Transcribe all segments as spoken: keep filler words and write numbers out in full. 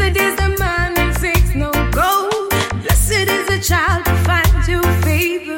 Blessed is the man who seeks no gold. Blessed is the child who finds you favor.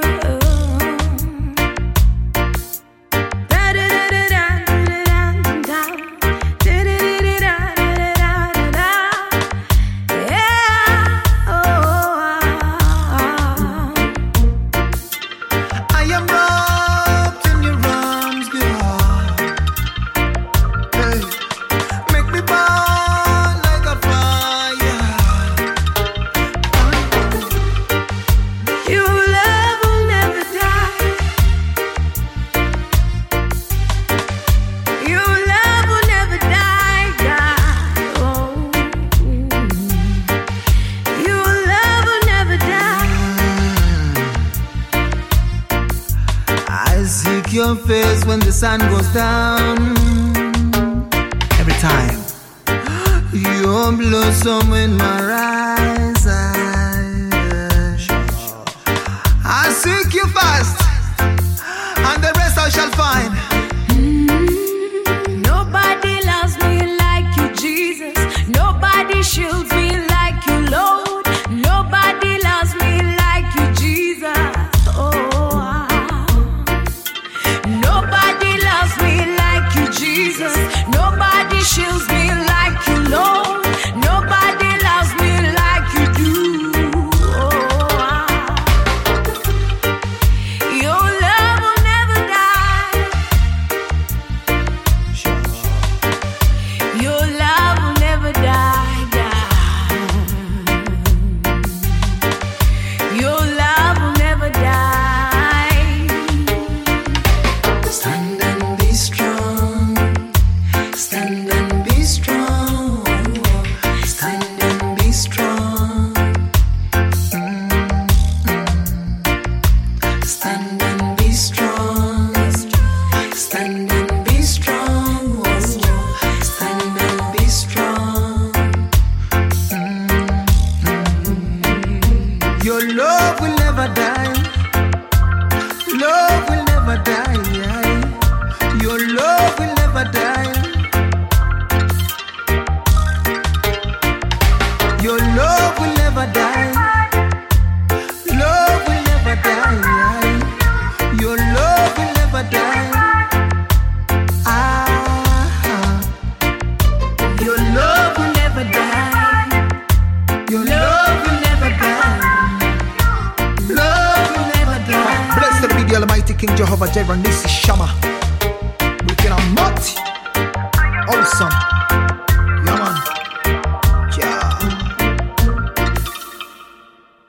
Your face when the sun goes down. Every time you blossom in my eyes, I seek you fast, and the rest I shall find. Mm-hmm. Nobody loves me like you, Jesus. Nobody shields me like you, Lord. Nobody loves me like you, Jesus. Jesus, nobody shields me like you, Lord. Nobody loves me like you do. Oh, your love will never die. Your love will never die, die. Your love will never die. Stand and be strong. Stand and be strong. Stand and be strong. Mm-hmm. Stand and be strong. Stand and be strong. Stand and be strong. Mm-hmm. Your love will never die. Love will never die. Your love will never die. Your love will never die. Love will never die. Your love will never die. Ah, your love will never die. Your love will never die. Love will never die. Blessed be the Almighty King Jehovah Jireh. This is Shama. We can Moti. Awesome.